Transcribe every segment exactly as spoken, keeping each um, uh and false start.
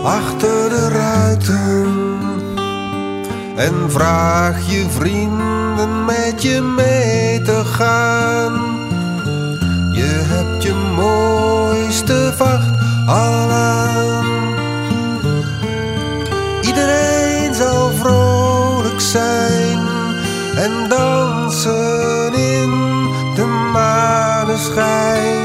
achter de ruiten. En vraag je vrienden met je mee te gaan. Je hebt je mooiste vacht al aan. Iedereen zal vrolijk zijn en dansen in de maneschijn.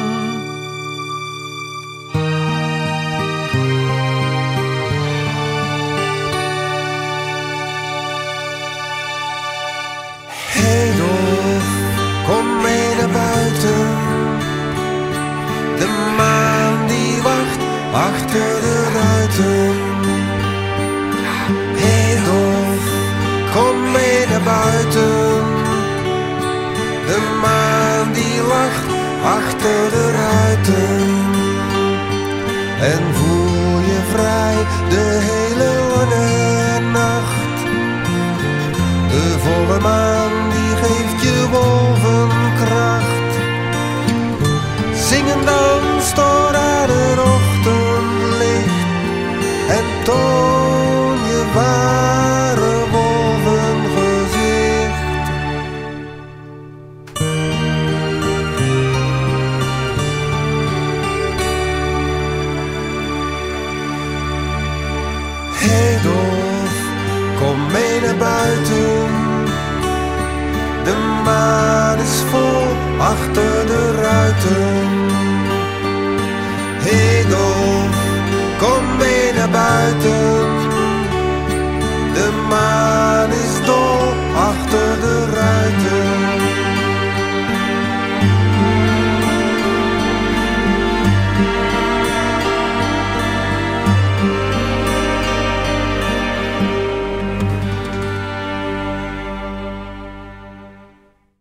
Hey Dolf, kom mee naar buiten. De maan die wacht achter de ruiten. Hey Dolf, kom mee naar buiten. De maan die lacht achter de ruiten. En voel je vrij de hele lange nacht. De volle maan die geeft je wolvenkracht. Zing en dans tot aan het ochtendlicht. En toon je ware wolvengezicht. Hey Dolf, kom mee naar buiten. De maan is vol achter de ruiten.